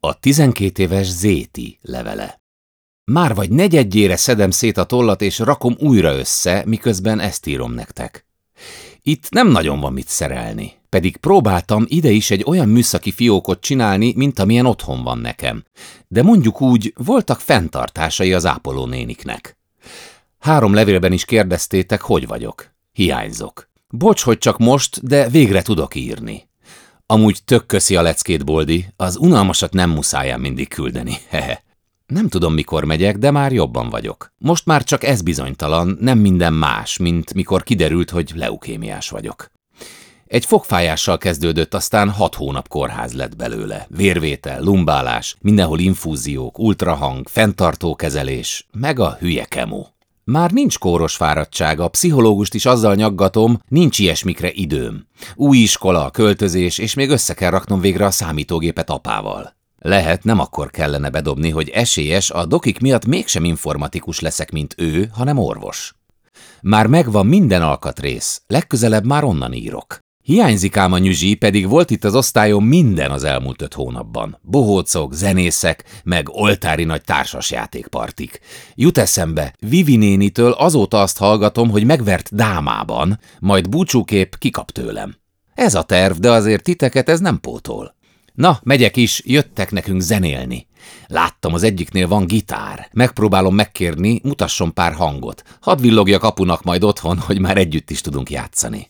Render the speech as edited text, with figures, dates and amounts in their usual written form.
A 12 éves Zéti levele. Már vagy negyedjére szedem szét a tollat és rakom újra össze, miközben ezt írom nektek. Itt nem nagyon van mit szerelni, pedig próbáltam ide is egy olyan műszaki fiókot csinálni, mint amilyen otthon van nekem. De mondjuk úgy, voltak fenntartásai az ápolónéniknek. 3 levélben is kérdeztétek, hogy vagyok. Hiányzok. Bocs, hogy csak most, de végre tudok írni. Amúgy tök köszi a leckét, Boldi, az unalmasat nem muszáján mindig küldeni, hehe. Nem tudom, mikor megyek, de már jobban vagyok. Most már csak ez bizonytalan, nem minden más, mint mikor kiderült, hogy leukémiás vagyok. Egy fogfájással kezdődött, aztán 6 hónap kórház lett belőle. Vérvétel, lumbálás, mindenhol infúziók, ultrahang, fenntartókezelés, meg a hülye kemó. Már nincs kóros fáradtság, a pszichológust is azzal nyaggatom, nincs ilyesmikre időm. Új iskola, költözés, és még össze kell raknom végre a számítógépet apával. Lehet, nem akkor kellene bedobni, hogy esélyes, a dokik miatt mégsem informatikus leszek, mint ő, hanem orvos. Már megvan minden alkatrész, legközelebb már onnan írok. Hiányzik ám a nyüzsi, pedig volt itt az osztályon minden az elmúlt 5 hónapban. Bohócok, zenészek, meg oltári nagy társasjátékpartik. Jut eszembe, Vivi nénitől azóta azt hallgatom, hogy megvert dámában, majd búcsúkép kikap tőlem. Ez a terv, de azért titeket ez nem pótol. Na, megyek is, jöttek nekünk zenélni. Láttam, az egyiknél van gitár. Megpróbálom megkérni, mutasson pár hangot. Hadd villogjak apunak majd otthon, hogy már együtt is tudunk játszani.